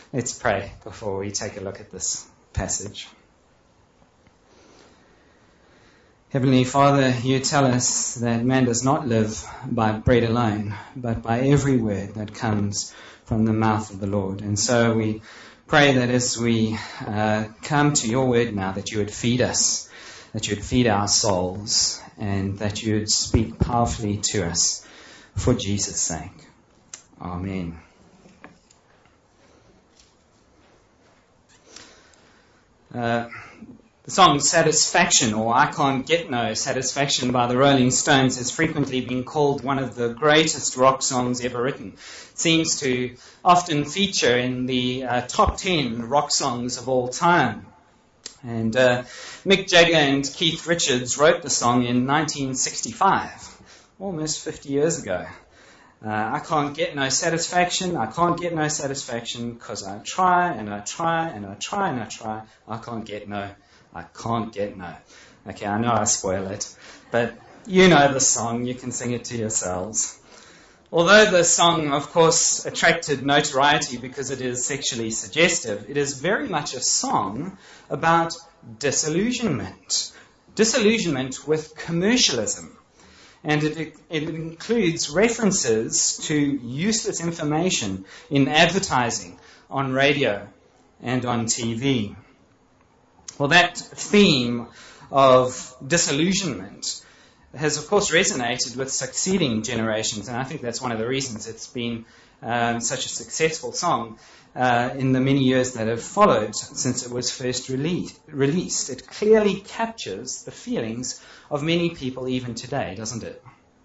Let's pray before we take a look at this passage. Heavenly Father, you tell us that man does not live by bread alone, but by every word that comes from the mouth of the Lord. And so we pray that as we come to your word now, that you would feed us, that you would feed our souls, and that you would speak powerfully to us for Jesus' sake. Amen. The song Satisfaction, or I Can't Get No Satisfaction by the Rolling Stones, has frequently been called one of the greatest rock songs ever written. It seems to often feature in the top 10 rock songs of all time. And Mick Jagger and Keith Richards wrote the song in 1965, almost 50 years ago. I can't get no satisfaction, I can't get no satisfaction, because I try and I try and I try and I try, I can't get no. Okay, I know I spoil it, but you know the song, you can sing it to yourselves. Although the song, of course, attracted notoriety because it is sexually suggestive, it is very much a song about disillusionment. Disillusionment with commercialism. And it includes references to useless information in advertising, on radio, and on TV. Well, that theme of disillusionment has, of course, resonated with succeeding generations, and I think that's one of the reasons it's been such a successful song in the many years that have followed since it was first released. It clearly captures the feelings of many people even today, doesn't it?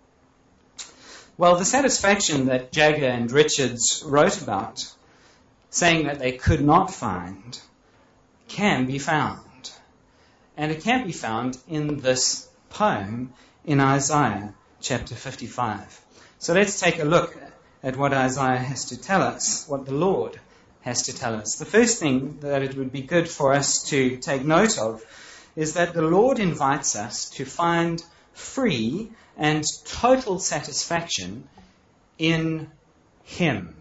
Well, the satisfaction that Jagger and Richards wrote about, saying that they could not find, can be found. And it can be found in this poem in Isaiah chapter 55. So let's take a look at what Isaiah has to tell us, what the Lord has to tell us. The first thing that it would be good for us to take note of is that the Lord invites us to find free and total satisfaction in Him.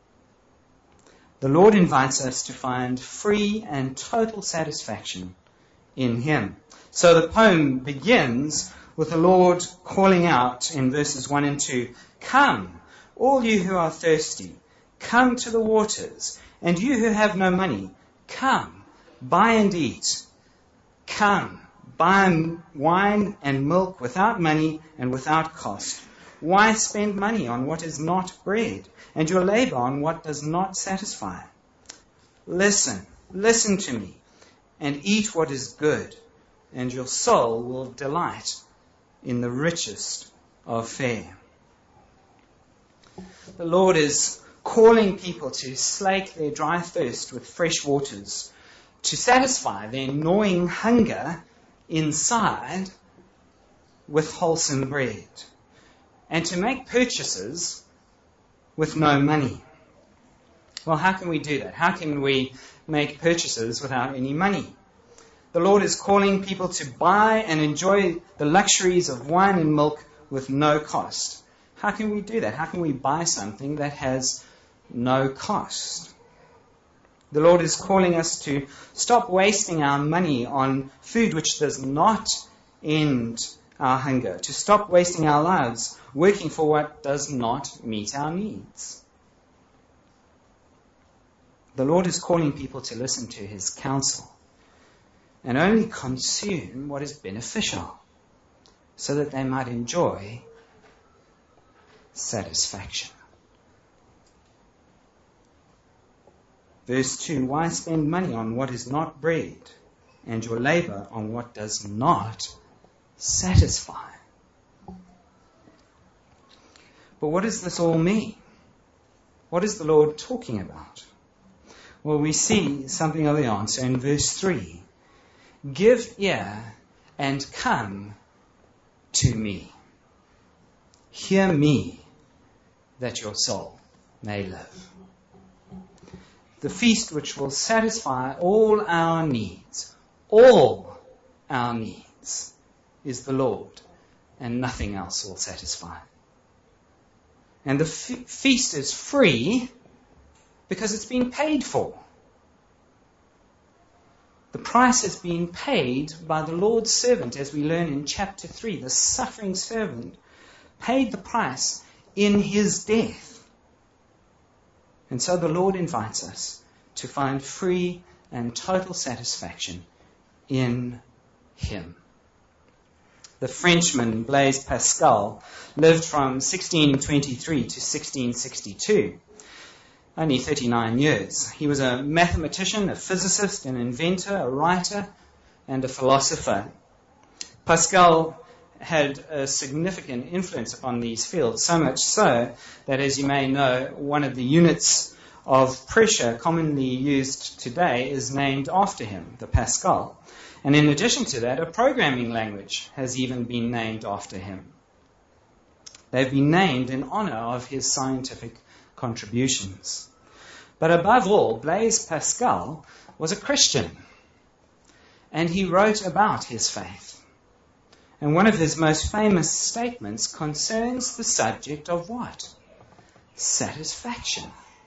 The Lord invites us to find free and total satisfaction in Him. So the poem begins with the Lord calling out in verses 1 and 2, "Come, all you who are thirsty, come to the waters, and you who have no money, come, buy and eat. Come, buy wine and milk without money and without cost. Why spend money on what is not bread, and your labor on what does not satisfy? Listen to me, and eat what is good, and your soul will delight in the richest of fare." The Lord is calling people to slake their dry thirst with fresh waters, to satisfy their gnawing hunger inside with wholesome bread, and to make purchases with no money. Well, how can we do that? How can we make purchases without any money? The Lord is calling people to buy and enjoy the luxuries of wine and milk with no cost. How can we do that? How can we buy something that has no cost? The Lord is calling us to stop wasting our money on food which does not end our hunger, to stop wasting our lives working for what does not meet our needs. The Lord is calling people to listen to His counsel and only consume what is beneficial so that they might enjoy satisfaction. Verse 2, "Why spend money on what is not bread, and your labor on what does not satisfy?" But what does this all mean? What is the Lord talking about? Well, we see something of the answer in verse 3. "Give ear and come to me. Hear me, that your soul may live." The feast which will satisfy all our needs, is the Lord, and nothing else will satisfy. And the feast is free Because it's been paid for. The price has been paid by the Lord's servant, as we learn in chapter 3. The suffering servant paid the price in his death. And so the Lord invites us to find free and total satisfaction in him. The Frenchman Blaise Pascal lived from 1623 to 1662. Only 39 years. He was a mathematician, a physicist, an inventor, a writer, and a philosopher. Pascal had a significant influence upon these fields, so much so that, as you may know, one of the units of pressure commonly used today is named after him, the Pascal. And in addition to that, a programming language has even been named after him. They've been named in honor of his scientific contributions. But above all, Blaise Pascal was a Christian, and he wrote about his faith. And one of his most famous statements concerns the subject of what? Satisfaction.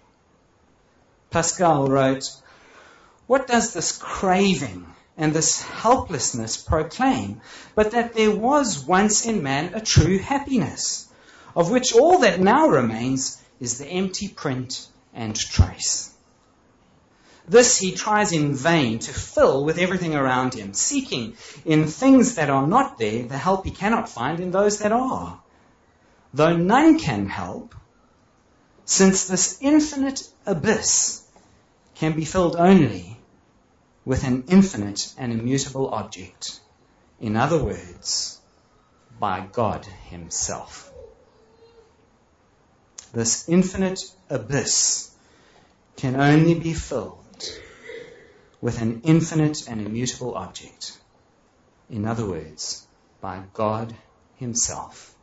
Pascal wrote, "What does this craving and this helplessness proclaim, but that there was once in man a true happiness, of which all that now remains is the empty print and trace. This he tries in vain to fill with everything around him, seeking in things that are not there the help he cannot find in those that are, though none can help, since this infinite abyss can be filled only with an infinite and immutable object. In other words, by God himself." This infinite abyss can only be filled with an infinite and immutable object. In other words, by God himself.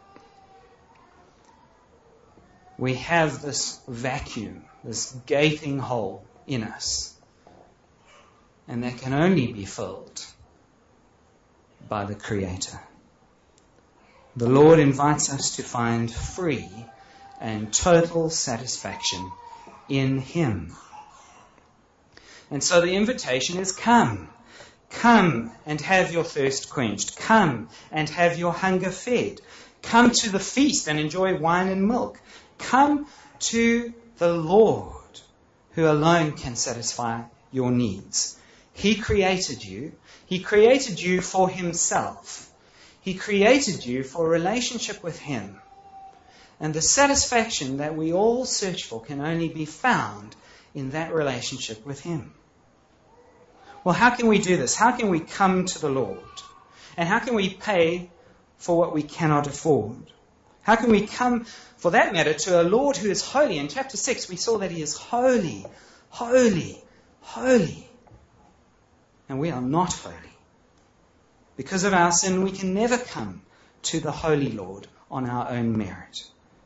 We have this vacuum, this gaping hole in us, and that can only be filled by the Creator. The Lord invites us to find free and total satisfaction in him. And so the invitation is come. Come and have your thirst quenched. Come and have your hunger fed. Come to the feast and enjoy wine and milk. Come to the Lord, who alone can satisfy your needs. He created you. He created you for himself. He created you for a relationship with him. And the satisfaction that we all search for can only be found in that relationship with him. Well, how can we do this? How can we come to the Lord? And how can we pay for what we cannot afford? How can we come, for that matter, to a Lord who is holy? In chapter 6, we saw that he is holy, holy, holy. And we are not holy. Because of our sin, we can never come to the holy Lord on our own merit.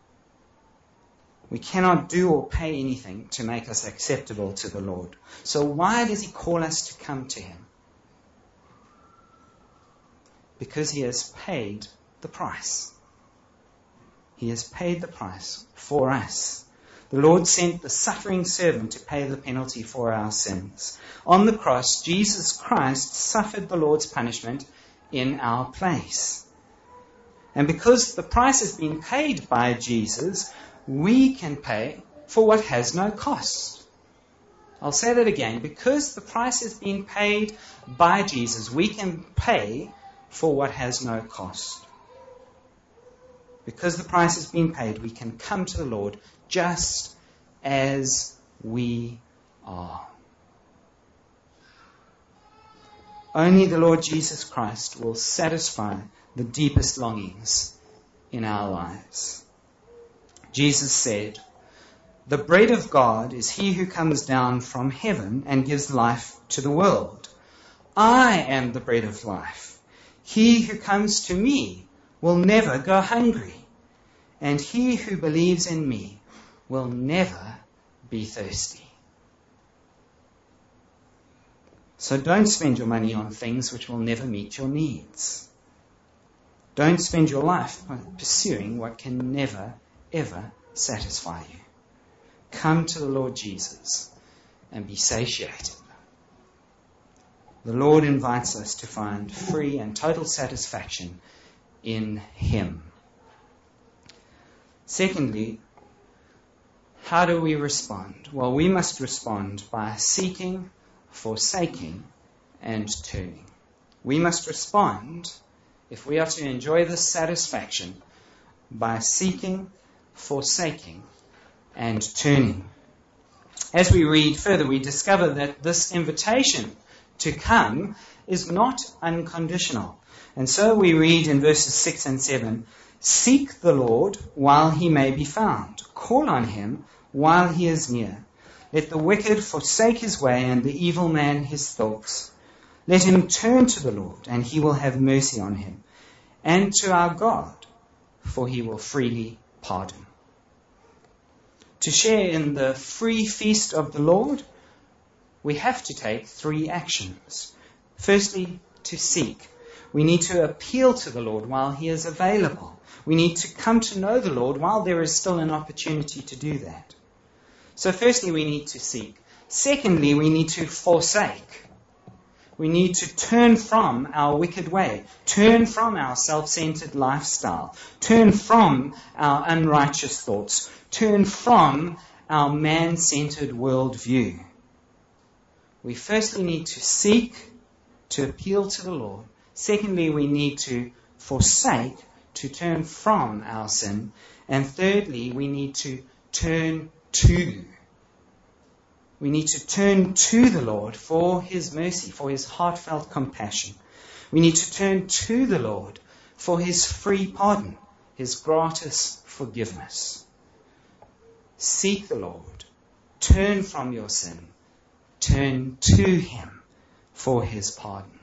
We cannot do or pay anything to make us acceptable to the Lord. So why does he call us to come to him? Because he has paid the price. He has paid the price for us. The Lord sent the suffering servant to pay the penalty for our sins. On the cross, Jesus Christ suffered the Lord's punishment in our place. And because the price has been paid by Jesus, we can pay for what has no cost. I'll say that again. Because the price has been paid by Jesus, we can pay for what has no cost. Because the price has been paid, we can come to the Lord just as we are. Only the Lord Jesus Christ will satisfy the deepest longings in our lives. Jesus said, "The bread of God is he who comes down from heaven and gives life to the world. I am the bread of life. He who comes to me will never go hungry, and he who believes in me will never be thirsty." So don't spend your money on things which will never meet your needs. Don't spend your life pursuing what can never, ever satisfy you. come to the Lord Jesus and be satiated. The Lord invites us to find free and total satisfaction in Him. Secondly, how do we respond? Well, we must respond by seeking, forsaking, and turning. We must respond, if we are to enjoy this satisfaction, by seeking, forsaking, and turning. As we read further, we discover that this invitation to come is not unconditional. And so we read in verses 6 and 7, "Seek the Lord while He may be found. Call on Him while He is near. Let the wicked forsake his way and the evil man his thoughts. Let him turn to the Lord, and He will have mercy on him, and to our God, for He will freely pardon." To share in the free feast of the Lord, we have to take 3 actions. Firstly, to seek. We need to appeal to the Lord while He is available. We need to come to know the Lord while there is still an opportunity to do that. So firstly, we need to seek. Secondly, we need to forsake. We need to turn from our wicked way, turn from our self-centered lifestyle, turn from our unrighteous thoughts, turn from our man-centered worldview. We firstly need to seek, to appeal to the Lord. Secondly, we need to forsake, to turn from our sin. And thirdly, we need to turn to. We need to turn to the Lord for His mercy, for His heartfelt compassion. We need to turn to the Lord for His free pardon, His gratis forgiveness. Seek the Lord. Turn from your sin. Turn to Him for His pardon.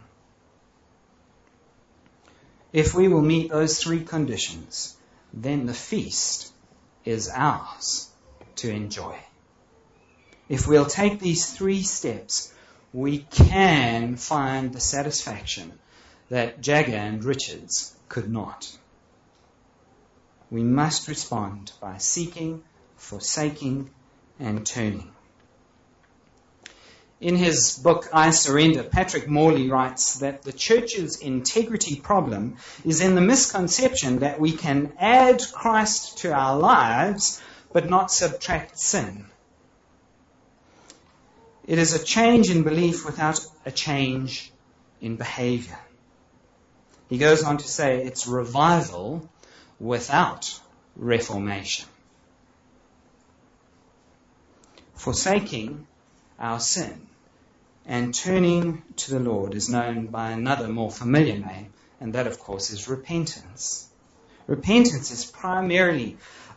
If we will meet those 3 conditions, then the feast is ours to enjoy. If we'll take these 3 steps, we can find the satisfaction that Jagger and Richards could not. We must respond by seeking, forsaking, and turning. In his book, I Surrender, Patrick Morley writes that the church's integrity problem is in the misconception that we can add Christ to our lives but not subtract sin. It is a change in belief without a change in behavior. He goes on to say it's revival without reformation. Forsaking our sin and turning to the Lord is known by another more familiar name, and that, of course, is repentance. Repentance is primarily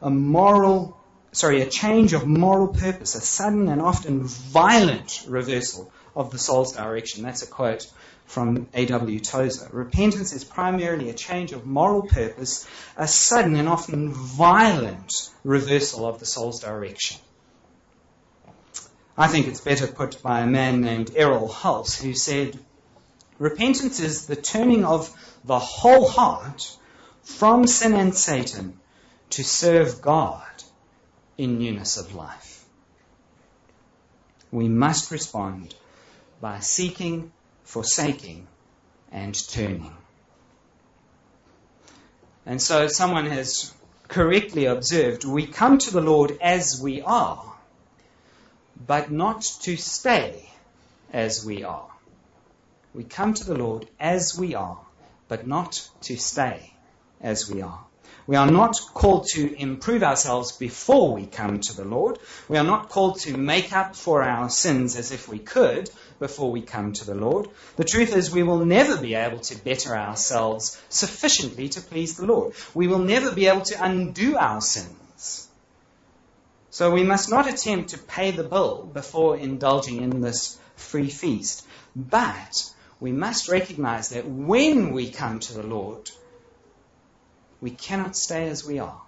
a change of moral purpose, a sudden and often violent reversal of the soul's direction. That's a quote from A.W. Tozer. Repentance is primarily a change of moral purpose, a sudden and often violent reversal of the soul's direction. I think it's better put by a man named Errol Hulse, who said, "Repentance is the turning of the whole heart from sin and Satan to serve God in newness of life." We must respond by seeking, forsaking, and turning. And so someone has correctly observed, we come to the Lord as we are, but not to stay as we are. We come to the Lord as we are, but not to stay as we are. We are not called to improve ourselves before we come to the Lord. We are not called to make up for our sins as if we could before we come to the Lord. The truth is, we will never be able to better ourselves sufficiently to please the Lord. We will never be able to undo our sins. So we must not attempt to pay the bill before indulging in this free feast. But we must recognize that when we come to the Lord, we cannot stay as we are.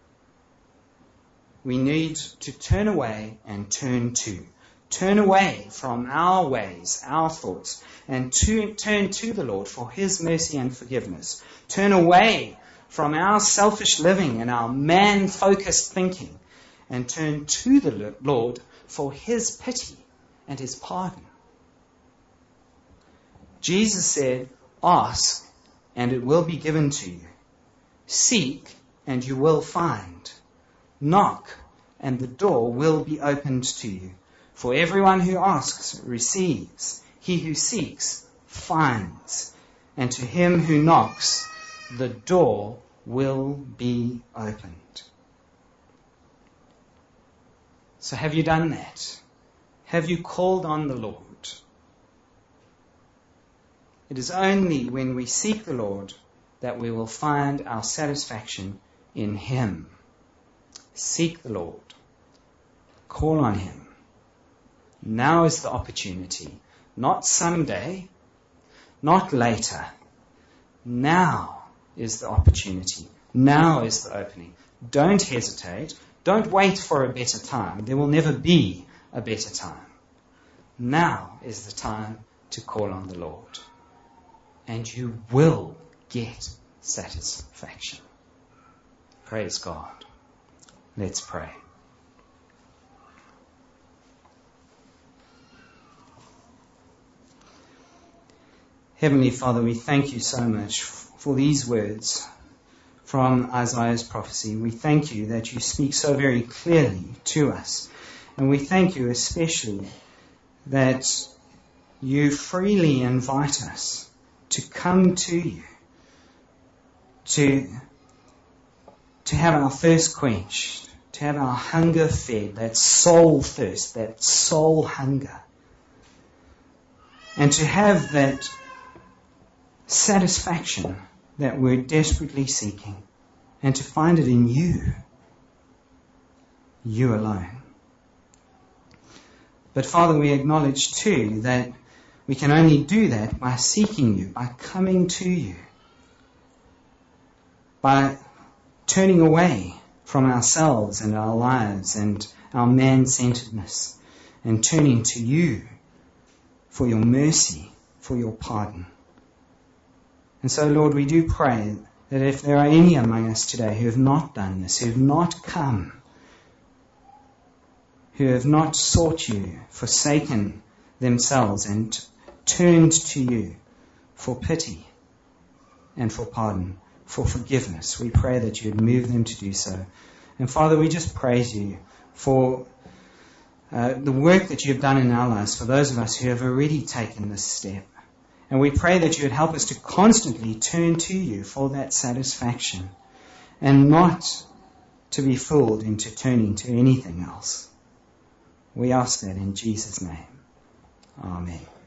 We need to turn away and turn to. Turn away from our ways, our thoughts, and turn to the Lord for His mercy and forgiveness. Turn away from our selfish living and our man-focused thinking, and turn to the Lord for his pity and his pardon. Jesus said, "Ask, and it will be given to you. Seek, and you will find. Knock, and the door will be opened to you. For everyone who asks receives. He who seeks finds. And to him who knocks, the door will be opened." So have you done that? Have you called on the Lord? It is only when we seek the Lord that we will find our satisfaction in him. Seek the Lord. Call on him. Now is the opportunity. Not someday, not later. Now is the opportunity. Now is the opening. Don't hesitate. Don't wait for a better time. There will never be a better time. Now is the time to call on the Lord. And you will get satisfaction. Praise God. Let's pray. Heavenly Father, we thank you so much for these words from Isaiah's prophecy. We thank you that you speak so very clearly to us. And we thank you especially that you freely invite us to come to you, to have our thirst quenched, to have our hunger fed, that soul thirst, that soul hunger, and to have that satisfaction that we're desperately seeking, and to find it in you, you alone. But Father, we acknowledge too that we can only do that by seeking you, by coming to you, by turning away from ourselves and our lives and our man-centeredness and turning to you for your mercy, for your pardon. And so, Lord, we do pray that if there are any among us today who have not done this, who have not come, who have not sought you, forsaken themselves and turned to you for pity and for pardon, for forgiveness, we pray that you would move them to do so. And Father, we just praise you for the work that you have done in our lives, for those of us who have already taken this step. And we pray that you would help us to constantly turn to you for that satisfaction and not to be fooled into turning to anything else. We ask that in Jesus' name. Amen.